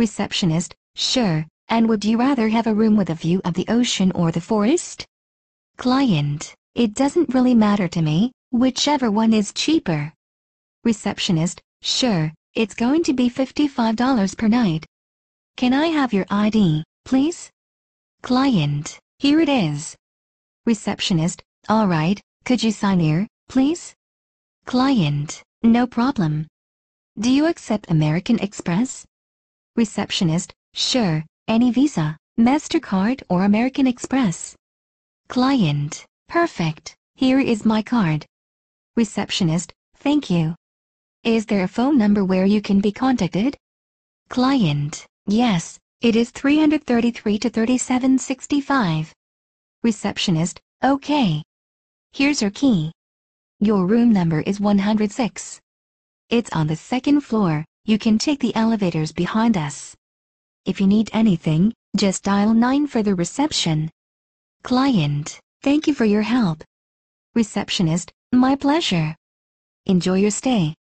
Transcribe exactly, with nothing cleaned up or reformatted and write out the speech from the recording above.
Receptionist, sure, and would you rather have a room with a view of the ocean or the forest? Client, it doesn't really matter to me, whichever one is cheaper. Receptionist, sure, it's going to be fifty-five dollars per night. Can I have your I D, please? Client, here it is. Receptionist, all right, could you sign here, please? Client, no problem. Do you accept American Express? Receptionist, sure, any Visa, MasterCard or American Express. Client, perfect, here is my card. Receptionist, thank you. Is there a phone number where you can be contacted? Client, yes, it is three thirty-three to thirty-seven sixty-five. Receptionist, okay. Here's your key. Your room number is one hundred six. It's on the second floor. You can take the elevators behind us. If you need anything, just dial nine for the reception. Client, thank you for your help. Receptionist, my pleasure. Enjoy your stay.